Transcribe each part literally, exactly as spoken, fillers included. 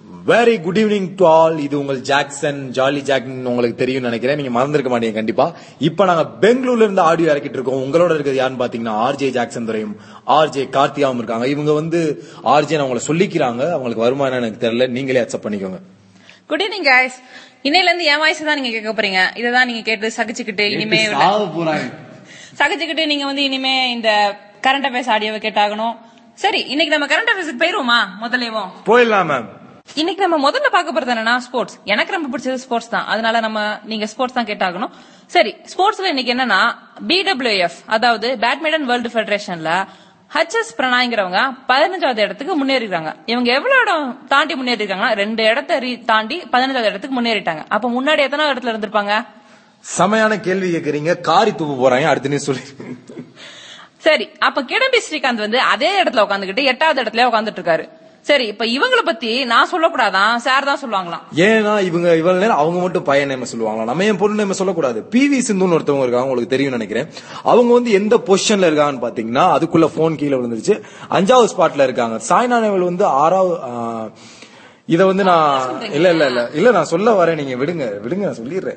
Very good evening to all. இது உங்கள் Jackson jolly jack உங்களுக்கு தெரியும் நினைக்கிறேன். நீங்க மறந்துருக்க மாட்டீங்க கண்டிப்பா. இப்ப நாங்க பெங்களூர்ல இருந்து ஆடியோ இறக்கிட்டு இருக்கோம். உங்களோட இருக்கிறது யாருன்னு பாத்தீங்கன்னா ஆர்ஜே ஜாக்சன் துறையும் ஆர்ஜே கார்த்தியாவும் இருக்காங்க. இவங்க வந்து ஆர்ஜே அவங்களை சொல்லிக்கிறாங்க. அவங்களுக்கு வருமானம் எனக்கு தெரியல, நீங்களே அக்செப்ட் பண்ணிக்கோங்க. Good evening guys. இன்னையில இருந்து என் வாய்ஸ் தான் நீங்க கேட்க போறீங்க. இததான் நீங்க கேட்டு சகிச்சுக்கிட்டு இனிமே சகிச்சுக்கிட்டு நீங்க வந்து இனிமே இந்த கரண்ட் அஃபேர்ஸ் ஆடியோவை கேட்டாகணும். சரி, இன்னைக்கு நம்ம கரண்ட் அஃபேர்ஸ்க்கு போயிருவோமா? முதலேவும் போயிடலாம் மேம். இன்னைக்கு நம்ம முதல்ல பார்க்க போறது என்னன்னா ஸ்போர்ட்ஸ். எனக்கு ரொம்ப பிடிச்சது ஸ்போர்ட்ஸ் தான், அதனால நம்ம நீங்க ஸ்போர்ட்ஸ் தான் கேட்டாகணும். சரி, ஸ்போர்ட்ஸ்ல இன்னைக்கு என்னன்னா பிடபிள்யூஎஃப் அதாவது பேட்மிண்டன் வேர்ல்டு ஃபெடரேஷன்ல ஹெச்எஸ் பிரணாய்ங்கிறவங்க பதினஞ்சாவது இடத்துக்கு முன்னேறிறாங்க. இவங்க எவ்வளவு இடம் தாண்டி முன்னேறி இருக்காங்கன்னா ரெண்டு இடத்தை தாண்டி பதினஞ்சாவது இடத்துக்கு முன்னேறிட்டாங்க. அப்ப முன்னாடி எத்தனை இடத்துல இருந்திருப்பாங்க? செமையான கேள்வி கேக்குறீங்க. காரி தூப்பு போறாங்க. அடுத்து நீ சொல்லி. சரி, அப்ப கிடம்பி ஸ்ரீகாந்த் வந்து அதே இடத்துல உட்காந்துக்கிட்டு எட்டாவது இடத்துல உட்காந்துட்டு இருக்காரு. சரி, இப்ப இவங்களை பத்தி நான் சொல்லக்கூடாதான், சார் தான் சொல்லுவாங்களாம். ஏன்னா இவங்க இவ்வளவு நேரம் அவங்க மட்டும் பையன் நேம் சொல்லுவாங்களா, நம்ம ஏன் பொண்ணு நேம் சொல்லக்கூடாது? பி வி சிந்துன்னு ஒருத்தவங்க இருக்காங்க, உங்களுக்கு தெரியும் நினைக்கிறேன். அவங்க வந்து எந்த பொசிஷன்ல இருக்காங்கன்னு பாத்தீங்கன்னா அதுக்குள்ள போன் கீழே விழுந்துருச்சு. அஞ்சாவது ஸ்பாட்ல இருக்காங்க. சாய்னா நேவால் வந்து ஆறாவது. இத வந்து நான் இல்ல இல்ல இல்ல இல்ல நான் சொல்ல வரேன், நீங்க விடுங்க விடுங்க நான் சொல்லிடுறேன்.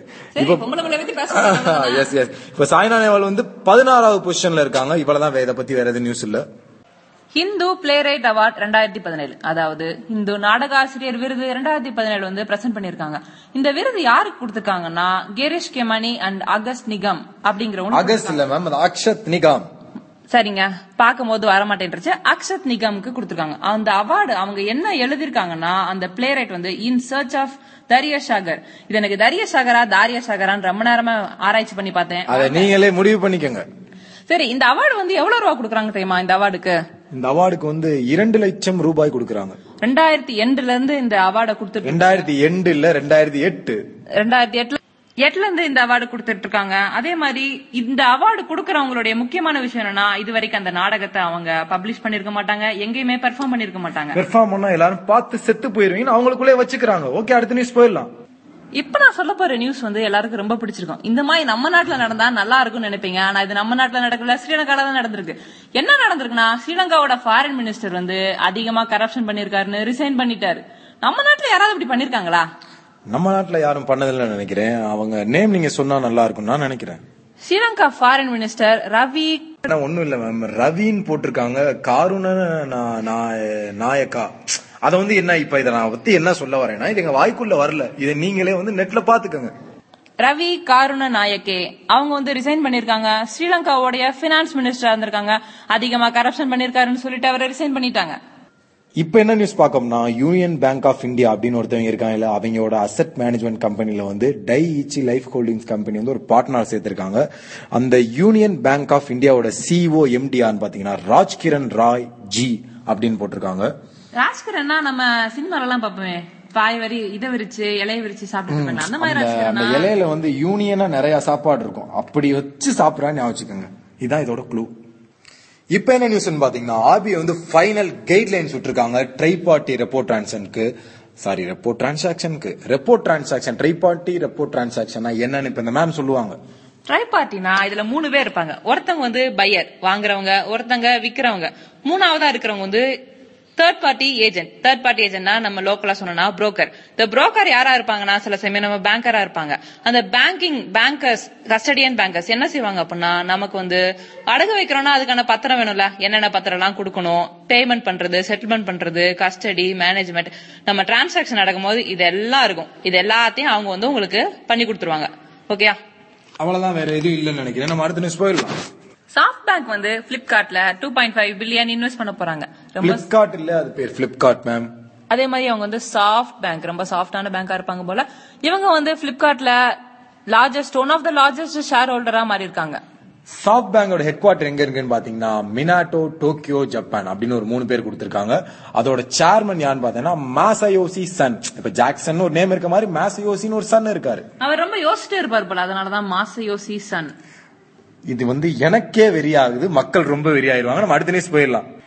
எஸ் எஸ் இப்ப சாய்னா நேவால் வந்து பதினாறாவது பொசிஷன்ல இருக்காங்க. இவ்வளவுதான், இதை பத்தி வேற எதுவும் நியூஸ் இல்ல. ஹிந்து பிளே ரைட் அவார்ட் ரெண்டாயிரத்தி பதினேழு அதாவது ஹிந்து நாடக ஆசிரியர் விருது ரெண்டாயிரத்தி பதினேழு வந்து பிரசன்ட் பண்ணிருக்காங்க. இந்த விருது யாருக்கு கொடுத்திருக்காங்கன்னா கேரிஷ் கெமனி அண்ட் அகஸ்ட் நிகம் அப்படிங்கிறவங்க. அகஸ்ட் இல்ல மேம், அது அக்ஷத் நிகம். சரிங்க, பாக்கும் போது வரமாட்டேன்ருச்சு. அக்ஷத் நிகம்க்கு கொடுத்திருக்காங்க. அந்த அவார்டு அவங்க என்ன எழுதிருக்காங்கன்னா அந்த பிளே ரைட் வந்து இன் சர்ச் ஆஃப் தரிய சாகர். இது எனக்கு தரிய சாகரா தாரிய சாகரான்னு ரொம்ப நேரமா ஆராய்ச்சி பண்ணி பார்த்தேன். அதை நீங்களே முடிவு பண்ணிக்கோங்க. சரி, இந்த அவார்டு வந்து எவ்வளவு ரூபாய் கொடுக்கறாங்க தெரியுமா? இந்த அவார்டுக்கு இந்த அவார்டுக்கு வந்து இரண்டு லட்சம் ரூபாய் கொடுக்கறாங்க. ரெண்டாயிரத்தி எண்டுல இருந்து இந்த அவார்டை கொடுத்துட்டு ரெண்டாயிரத்தி எண்டு இல்ல ரெண்டாயிரத்தி எட்டு ரெண்டாயிரத்தி எட்டுல எட்டுல இருந்து இந்த அவார்டு கொடுத்துட்டு இருக்காங்க. அதே மாதிரி இந்த அவார்டு கொடுக்கறவங்களுடைய முக்கியமான விஷயம் என்னன்னா இது வரைக்கும் அந்த நாடகத்தை அவங்க பப்ளிஷ் பண்ணிருக்க மாட்டாங்க, எங்கேயுமே பெர்ஃபார்ம் பண்ணிருக்க மாட்டாங்க. பெர்ஃபார்ம் பண்ணா எல்லாரும் பார்த்து செத்து போயிருவீங்க, அவங்களுக்குள்ளே வச்சுக்கிறாங்க. ஓகே, அடுத்த நியூஸ் போயிடலாம். இப்ப நான் சொல்ல போற நியூஸ் வந்து எல்லாருக்கும் ரொம்ப பிடிச்சிருக்கும். இந்த மாதிரி நம்ம நாட்டுல நடந்தா நல்லா இருக்கும்னு நினைப்பீங்க. ஆனா இது நம்ம நாட்டுல நடக்கல, ஸ்ரீலங்கால தான் நடந்திருக்கு. என்ன நடந்திருக்குன்னா ஸ்ரீலங்காவோட ஃபாரின் மினிஸ்டர் வந்து அதிகமா கரப்ஷன் பண்ணிருக்காருன்னு ரிசைன் பண்ணிட்டாரு. நம்ம நாட்டுல யாராவது இப்படி பண்ணிருக்காங்களா? நம்ம நாட்டுல யாரும் பண்ணதில்லை நினைக்கிறேன். அவங்க நேம் நீங்க சொன்னா நல்லா இருக்கும் நான் நினைக்கிறேன். ஸ்ரீலங்கா ஃபாரின் மினிஸ்டர் ரவி ஒன்னும் இல்ல மேம், ரவின்னு போட்டிருக்காங்க. காருண நாயக்கா. அத வந்து என்ன இப்ப இதை நான் பத்தி என்ன சொல்ல வரேன்னா இது எங்க வாய்க்குள்ள வரல, இதை நீங்களே வந்து நெட்ல பாத்துக்கோங்க. ரவி காருண நாயக்கே அவங்க வந்து ரிசைன் பண்ணிருக்காங்க. ஸ்ரீலங்காவோட பினான்ஸ் மினிஸ்டரா இருந்திருக்காங்க. அதிகமா கரப்ஷன் பண்ணிருக்காருன்னு சொல்லிட்டு அவரை ரிசைன் பண்ணிட்டாங்க. இப்ப என்ன நியூஸ் பாக்கோம்னா யூனியன் பேங்க் ஆஃப் இந்தியா அப்படின்னு ஒருத்தவங்க இருக்காங்க. அவங்களோட அசெட் மேனேஜ்மெண்ட் கம்பெனில வந்து டைஇச்சி லைஃப் ஹோல்டிங்ஸ் கம்பெனி வந்து ஒரு பார்ட்னர் சேர்த்திருக்காங்க. அந்த யூனியன் பேங்க் ஆஃப் இந்தியாவோட சிஇஓ எம்டிஆர் பாத்தீங்கன்னா ராஜ்கிரண் ராய் ஜி அப்படின்னு போட்டிருக்காங்க. ராஜ்கிரன்னா நம்ம சினிமால எல்லாம் பாப்போமே, பாய் வரி இதை விரிச்சு இலைய விரிச்சு சாப்பிட்டு அந்த மாதிரி. அந்த இலையில வந்து யூனியனா நிறைய சாப்பாடு இருக்கும், அப்படி வச்சு சாப்பிடறான்னு ஞாபகம். இதுதான் இதோட க்ளூ. இப்ப என்ன நியூஸ் பாத்தீங்கன்னா ஆர்பிஐ வந்து ஃபைனல் கைட்லைன்ஸ் விட்டுருக்காங்க ட்ரை பார்ட்டி ரெப்போ டிரான்சாக்ஷனுக்கு. சாரி ரெப்போ டிரான்சாக்ஷனுக்கு repo transaction tri party repo transaction என்னன்னு இப்ப இந்த மேம் சொல்லுவாங்க. ட்ரை பார்ட்டினா இதுல மூணு பேர் இருப்பாங்க. ஒருத்தவங்க வந்து பையர் வாங்குறவங்க, ஒருத்தங்க விக்கிறவங்க, மூணாவதா இருக்கிறவங்க வந்து third party agent. Third party ஏஜென்ட்னா நம்ம லோக்கலா சொன்னா புரோக்கர். இந்த புரோக்கர் யாரா இருப்பாங்கன்னா சில சமயம் நம்ம பேங்கரா இருப்பாங்க. அந்த பேங்கிங் பேங்கர்ஸ் கஸ்டடியன் பேங்கர்ஸ் என்ன செய்வாங்க அப்படின்னா நமக்கு வந்து அடகு வைக்கிறோம்னா அதுக்கான பத்திரம் வேணும்ல, என்னென்ன பத்திரம் எல்லாம் கொடுக்கணும், பேமெண்ட் பண்றது, செட்டில்மெண்ட் பண்றது, கஸ்டடி மேனேஜ்மெண்ட், நம்ம டிரான்சாக்சன் நடக்கும் போது இதெல்லாம் இருக்கும். இது எல்லாத்தையும் அவங்க வந்து உங்களுக்கு பண்ணி கொடுத்துருவாங்க. ஓகேயா? அவ்வளவுதான், வேற எதுவும் இல்லன்னு நினைக்கிறேன். நம்ம அடுத்த நியூஸ் போயிடலாம். சாஃப்ட் பேங்க் வந்து பிளிப்கார்ட்ல two point five billion invest பண்ண போறாங்க. பிளிப்கார்ட் இல்ல, அது பேர் பிளிப்கார்ட் மேம். அதே மாதிரி அவங்க வந்து சாஃப்ட் பேங்க், ரொம்ப சாஃப்டான பேங்கா இருப்பாங்க போல. இவங்க வந்து பிளிப்கார்ட்ல largest one of the largest ஷேர் ஹோல்டரா மாறி இருக்காங்க. சாஃப்ட் பேங்கோட ஹெட் குவார்டர் எங்க இருக்குன்னு பாத்தீங்கன்னா மினாட்டோ, டோக்கியோ, ஜப்பான் அப்படின்னு ஒரு மூணு பேர் கொடுத்திருக்காங்க. அதோட சேர்மன் யாருன்னு பாத்தீங்கன்னா மாசயோசி சன். இப்ப ஜாக்சன் ஒரு நேம் இருக்க மாதிரி மாசயோசின்னு ஒரு சன் இருக்காரு. அவர் ரொம்ப யோசிச்சுட்டே இருப்பாரு போல, அதனாலதான் மாசயோசி சன். இது வந்து எனக்கே வெறியாகுது, மக்கள் ரொம்ப வெறியாயிருவாங்க. நம்ம அடுத்த நியூஸ் போயிடலாம்.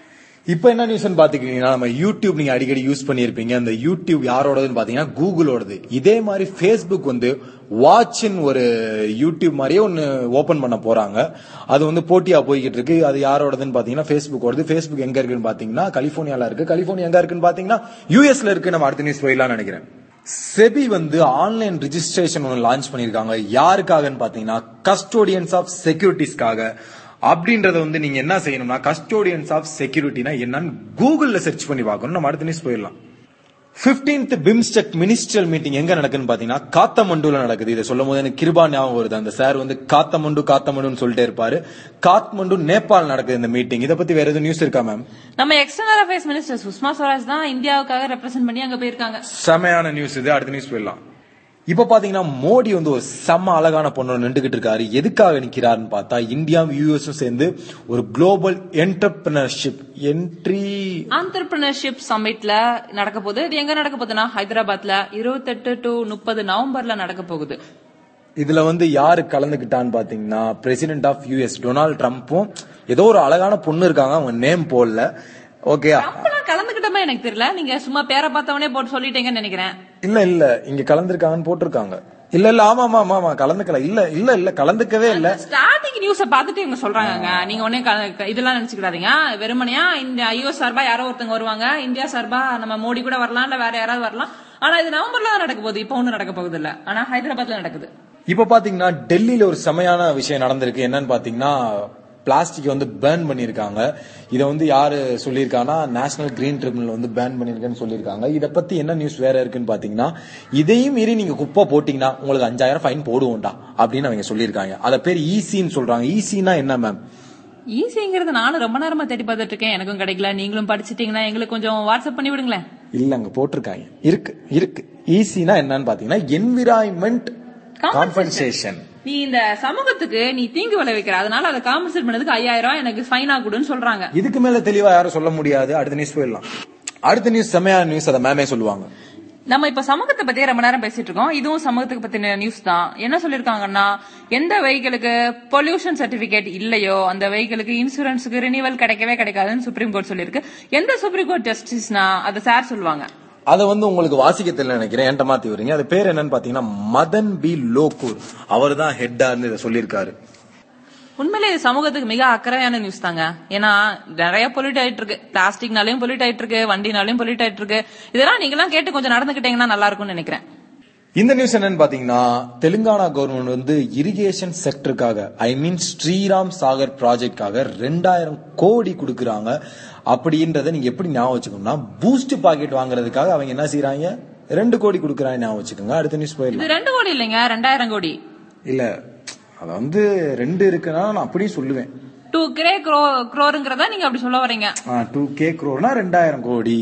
இப்ப என்ன நியூஸ் பாத்துக்கிட்டீங்கன்னா, நம்ம யூடியூப் நீங்க அடிக்கடி யூஸ் பண்ணிருப்பீங்க. அந்த யூடியூப் யாரோடதுன்னு பாத்தீங்கன்னா கூகுளோடது. இதே மாதிரி பேஸ்புக் வந்து வாட்சின் ஒரு யூடியூப் மாதிரியே ஒன்னு ஓபன் பண்ண போறாங்க. அது வந்து போட்டியா போய்கிட்டு இருக்கு. அது யாரோடதுன்னு பாத்தீங்கன்னா பேஸ்புக்கோடது. பேஸ்புக் எங்க இருக்குன்னு பாத்தீங்கன்னா கலிபோர்னியால இருக்கு. கலிபோர்னியா எங்க இருக்குன்னு பாத்தீங்கன்னா யூஎஸ்ல இருக்கு. நம்ம அடுத்த நியூஸ் போயிடலாம் நினைக்கிறேன். செபி வந்து ஆன்லைன் ரெஜிஸ்ட்ரேஷன் ஒன்னு லான்ச் பண்ணிருக்காங்க. யாருக்காகன்னு பாத்தீங்கன்னா கஸ்டோடியன்ஸ் ஆஃப் செக்யூரிட்டிஸ்க்காக. அப்படின்றத வந்து நீங்க என்ன செய்யணும்னா கஸ்டோடியன்ஸ் ஆஃப் செக்யூரிட்டினா என்னன்னு கூகுள்ல சர்ச் பண்ணி பார்க்கணும். நம்ம அடுத்த நியூஸ் போயிடலாம். பிப்டீன்த் பிம்ஸ்டெக் மினிஸ்ட்ரியல் மீட்டிங் எங்க நடக்குன்னு பாத்தீங்கன்னா காத்தமண்டுல நடக்குது. இதை சொல்லும் போது எனக்கு கிருபா ஞாபகம் வருது. அந்த சார் வந்து காத்தமண்டு காத்தமண்டுன்னு சொல்லிட்டே இருப்பாரு. காத்மண்டு நேபாள் நடக்குது இந்த மீட்டிங். இதை பத்தி வேற எதுவும் நியூஸ் இருக்கா மேம்? நம்ம external affairs minister Sushma Swaraj தான் இந்தியாவுக்காக ரெப்ரசென்ட் பண்ணி அங்க போயிருக்காங்க. செமையான நியூஸ் இது. அடுத்த நியூஸ் போயிடலாம். இப்ப பாத்தீங்கன்னா மோடி வந்து ஒரு செம்ம அழகான பொண்ணு நின்றுகிட்டு இருக்காரு. எதுக்காக நிக்கிறாருன்னு பார்த்தா இந்தியாவும் யூஎஸும் சேர்ந்து ஒரு குளோபல் என்டர்பிரினர்ஷிப் என்ட்ரி என்டர்பிரினர்ஷிப் சமிட்ல நடக்க போகுது. இது எங்க நடக்க போகுதுன்னா ஹைதராபாத்ல இருபத்தி எட்டு டு முப்பது நவம்பர்ல நடக்க போகுது. இதுல வந்து யாரு கலந்துகிட்டான்னு பாத்தீங்கன்னா பிரசிடென்ட் ஆஃப் யூஎஸ் டொனால்ட் ட்ரம்ப்பும் ஏதோ ஒரு அழகான பொண்ணு இருக்காங்க. அவங்க நேம் போடல. ஓகே, கலந்துகிட்டமா எனக்கு தெரியல. நீங்க சும்மா பேரை பார்த்தவனே போட்டு சொல்லிட்டீங்கன்னு நினைக்கிறேன். இல்ல இல்ல இங்க கலந்துருக்காங்கன்னு போட்டிருக்காங்க. இல்ல இல்ல ஆமா ஆமா ஆமா கலந்துக்கல. இல்ல இல்ல இல்ல கலந்துக்கவே இல்ல. ஸ்டார்டிங் நியூஸ பாத்துட்டு இவங்க சொல்றாங்க. நீங்க ஒன்னே இதெல்லாம் நினைச்சுக்கிடாதீங்க. வெறுமனையா இந்த யூஎஸ் சார்பா யாரோ ஒருத்தங்க வருவாங்க, இந்தியா சார்பா நம்ம மோடி கூட வரலாம், இல்ல வேற யாராவது வரலாம். ஆனா இது நவம்பர்ல தான் நடக்க போகுது. இப்ப ஒண்ணும் நடக்க போகுது இல்ல. ஆனா ஹைதராபாத்ல நடக்குது. இப்ப பாத்தீங்கன்னா டெல்லியில ஒரு செமையான விஷயம் நடந்திருக்கு. என்னன்னு பாத்தீங்கன்னா பிளாஸ்டிக் வந்து பேன் பண்ணிருக்காங்க. இத வந்து யாரு சொல்லியிருக்காங்கன்னா நேஷனல் கிரீன் ட்ரிபியூனல் வந்து பேன் பண்ணிருக்கேன்னு சொல்லியிருக்காங்க. இத பத்தி என்ன நியூஸ் வேற இருக்குன்னு பாத்தீங்கன்னா இதையும் மீறி நீங்க குப்பை போட்டீங்கன்னா உங்களுக்கு அஞ்சாயிரம் ஃபைன் போடுவோம்டா அப்படின்னு அவங்க சொல்லியிருக்காங்க. அத பேர் ஈசின்னு சொல்றாங்க. ஈசினா என்ன மேம்? ஈசிங்கிறது நானும் ரொம்ப நேரமா தேடி பார்த்துட்டு இருக்கேன். எனக்கும் கிடைக்கல. நீங்களும் படிச்சிட்டீங்கன்னா எங்களுக்கு கொஞ்சம் வாட்ஸ்அப் பண்ணி விடுங்களேன். இல்ல அங்க போட்டிருக்காங்க. இருக்கு இருக்கு. ஈசினா என்னன்னு பாத்தீங்கன்னா என்விரான்மெண்ட் காம்பன்சேஷன். நீ இந்த சமூகத்துக்கு நீ தீங்கு விளைவிக்கிற, அதனால அதை காம்பன்சேட் பண்ணதுக்கு ஐயாயிரம் எனக்கு ஃபைனா கொடுன்னு சொல்றாங்க. இதுக்கு மேல தெளிவா யாரும் சொல்ல முடியாது. அடுத்த நியூஸ் போயிடலாம். அடுத்த நியூஸ் செமையான நியூஸ். அதை மேமே சொல்லுவாங்க. நம்ம இப்ப சமூகத்தை பத்தி ரொம்ப நேரம் பேசிட்டு இருக்கோம். இதுவும் சமூகத்துக்கு பத்தின நியூஸ் தான். என்ன சொல்லிருக்காங்கன்னா எந்த வெஹிக்கிளுக்கு பொல்யூஷன் சர்டிபிகேட் இல்லையோ அந்த வெஹிக்கிளுக்கு இன்சூரன்ஸுக்கு ரினிவல் கிடைக்கவே கிடைக்காதுன்னு சுப்ரீம் கோர்ட் சொல்லிருக்கு. எந்த சுப்ரீம் கோர்ட் ஜஸ்டிஸ்னா அதை சார் சொல்லுவாங்க. அதை வந்து உங்களுக்கு வாசிக்க தெரியல நினைக்கிறேன். என்கிட்ட மாத்தி வரீங்க. அது பேர் என்னன்னு பாத்தீங்கன்னா மதன் பி லோகூர். அவர் தான் ஹெட்டா இருந்து இதை சொல்லியிருக்காரு. உண்மையிலே இது சமூகத்துக்கு மிக அக்கறையான நியூஸ் தாங்க. ஏன்னா நிறைய பொல்யூட் ஆயிட்டு இருக்கு. பிளாஸ்டிக்னாலையும் பொல்யூட் ஆயிட்டு இருக்கு, வண்டினாலையும் பொல்யூட் ஆயிட்டு இருக்கு. இதெல்லாம் நீங்க எல்லாம் கேட்டு கொஞ்சம் நடந்துகிட்டீங்கன்னா நல்லா இருக்கும்னு நினைக்கிறேன். இந்த நியூஸ் என்னன்னு பாத்தீங்கன்னா தெலுங்கானா கவர்மெண்ட் வந்து இரிகேஷன் செக்டருக்காக ஐ மீன் ஸ்ரீராம் சாகர் ப்ராஜெக்டுக்காக ரெண்டாயிரம் கோடி கொடுக்கறாங்க. அப்படின்றத நீங்க எப்படி ஞாபகம் வச்சுக்கணும்னா பூஸ்ட் பாக்கெட் வாங்குறதுக்காக அவங்க என்ன செய்யறாங்க, ரெண்டு கோடி கொடுக்கறாங்க ஞாபகம் வச்சுக்கோங்க. அடுத்த நியூஸ் போயிடலாம். இது ரெண்டு கோடி இல்லைங்க, ரெண்டாயிரம் கோடி. இல்ல அத வந்து ரெண்டு இருக்குன்னா நான் அப்படியே சொல்லுவேன். டூ கே க்ரோருங்கிறதா நீங்க அப்படி சொல்ல வரீங்க. டூ கே க்ரோர்னா ரெண்டாயிரம் கோடி.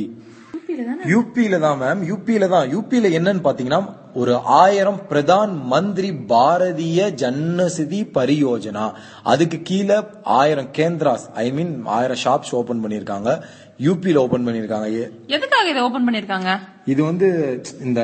யூபியில தான் மேம். யூபியில தான். யூபியில என்னன்னு பாத்தீங்கன்னா ஒரு ஆயிரம் பிரதான் மந்திரி பாரதிய ஜன்னசிதி பரியோஜனா, அதுக்கு கீழே ஆயிரம் கேந்திராஸ் ஐ மீன் ஆயிரம் ஷாப்ஸ் ஓபன் பண்ணிருக்காங்க. யூபியில ஓபன் பண்ணிருக்காங்க. எதுக்காக இதை ஓபன் பண்ணிருக்காங்க? இது வந்து இந்த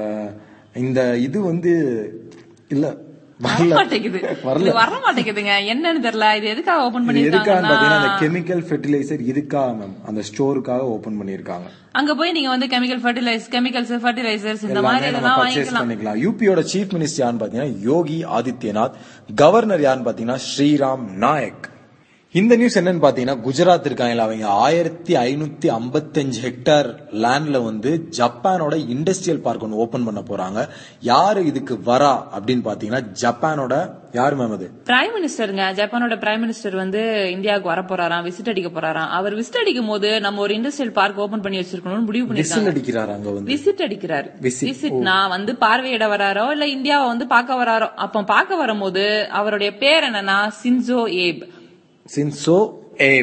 இந்த இது வந்து இல்ல வர மாட்டேங்குதுங்க. என்னன்னு தெரியல. இது எதுக்காக ஓபன் பண்ணிருக்காங்க? கெமிக்கல் ஃபெர்டிலைசர் இதுக்காக மேம், அந்த ஸ்டோருக்காக ஓபன் பண்ணிருக்காங்க. அங்க போய் நீங்க வந்து கெமிக்கல் ஃபெர்டிலைசர் கெமிக்கல்ஸ் ஃபெர்டிலைசர்ஸ் இந்த மாதிரி எல்லாம் வாங்கிக்கலாம். யூபியோட சீஃப் மினிஸ்டர் யாருன்னு பாத்தீங்கன்னா யோகி ஆதித்யநாத். கவர்னர் யாருன்னு பாத்தீங்கன்னா ஸ்ரீராம் நாயக். இந்த நியூஸ் என்னன்னு பாத்தீங்கன்னா குஜராத் இருக்காங்க. அவங்க ஆயிரத்தி ஐநூத்தி ஐம்பத்தி அஞ்சு ஹெக்டார் லேண்ட்ல வந்து ஜப்பானோட இண்டஸ்ட்ரியல் பார்க் ஒன்று ஓபன் பண்ண போறாங்க. யாரு இதுக்கு வரா அப்படின்னு பாத்தீங்கன்னா ஜப்பானோட யாரு மேம்? அது பிரைம் மினிஸ்டருங்க. ஜப்பானோட பிரைம் மினிஸ்டர் வந்து இந்தியாவுக்கு வர போறாராம், விசிட் அடிக்க போறாராம். அவர் விசிட் அடிக்கும் போது நம்ம ஒரு இண்டஸ்ட்ரியல் பார்க் ஓபன் பண்ணி வச்சிருக்கணும்னு முடிவு பண்ணிருக்காங்க. அடிக்கிறாரு அங்க வந்து விசிட் அடிக்கிறாரு. விசிட்னா வந்து பார்வையிட வராரோ இல்ல இந்தியாவை வந்து பார்க்க வராரோ. அப்ப பார்க்க வரும்போது அவருடைய பேர் என்னன்னா சின்சோ ஏப். சின்சோ ஏப்.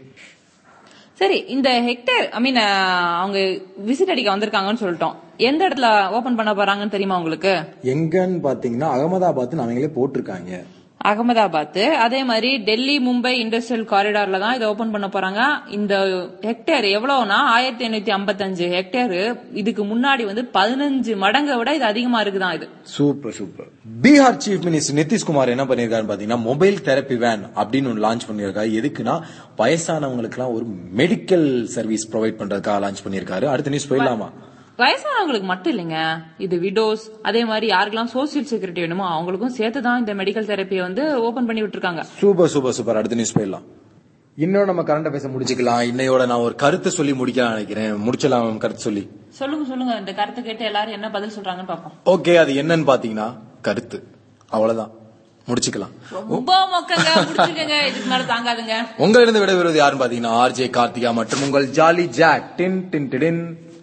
சரி, இந்த ஹெக்டேர் ஐ மீன் அவங்க விசிட் அடிக்க வந்திருக்காங்கன்னு சொல்லிட்டோம். எந்த இடத்துல ஓபன் பண்ண போறாங்கன்னு தெரியுமா உங்களுக்கு? எங்கன்னு பாத்தீங்கன்னா அகமதாபாத் அவங்களே போட்டிருக்காங்க. அகமதாபாத். அதே மாதிரி டெல்லி மும்பை இண்டஸ்ட்ரியல் காரிடார்ல தான் இதை ஓபன் பண்ண போறாங்க. இந்த ஹெக்டேர் எவ்வளவுனா ஆயிரத்தி எண்ணூத்தி ஐம்பத்தி அஞ்சு ஹெக்டேர். இதுக்கு முன்னாடி வந்து பதினஞ்சு மடங்கை விட இது அதிகமா இருக்குதான். இது super super. Bihar chief minister Nitish Kumar என்ன பண்ணிருக்காரு பாத்தீங்கன்னா மொபைல் தெரப்பி வேன் அப்படின்னு ஒன்று லான்ச் பண்ணிருக்காரு. எதுக்குன்னா வயசானவங்களுக்கு எல்லாம் ஒரு மெடிக்கல் சர்வீஸ் ப்ரொவைட் பண்றதுக்காக லான்ச் பண்ணிருக்காரு. அடுத்த நியூஸ் போயிடலாமா? வயசானவங்களுக்கு மட்டும் இல்லைங்க, இது விடோஸ் அதே மாதிரி யாருக்கெல்லாம் சோசியல் செக்யூரிட்டி வேணுமோ அவங்களுக்கும் சேர்த்துதான் இந்த மெடிக்கல் தெரப்பியை வந்து ஓபன் பண்ணி விட்டுருக்காங்க. Super super super. அடுத்த நியூஸ் போயிடலாம். இன்னும் நம்ம கரண்ட் பேச முடிச்சுக்கலாம். இன்னையோட நான் ஒரு கருத்தை சொல்லி முடிக்கலாம் நினைக்கிறேன். முடிச்சலாம் கருத்து சொல்லி. சொல்லுங்க சொல்லுங்க. இந்த கருத்து கேட்டு எல்லாரும் என்ன பதில் சொல்றாங்கன்னு பாப்போம். ஓகே, அது என்னன்னு பாத்தீங்கன்னா கருத்து அவ்வளவுதான். முடிச்சுக்கலாம். ரொம்ப மொக்கங்க, முடிச்சுக்கங்க. இதுக்கு மேல தாங்காதுங்க. உங்களிடம் விடைபெறுவது யாருன்னு பாத்தீங்கன்னா ஆர்ஜே கார்த்திகா மற்றும் உங்கள் ஜாலி ஜாக். டின் டின் டின்.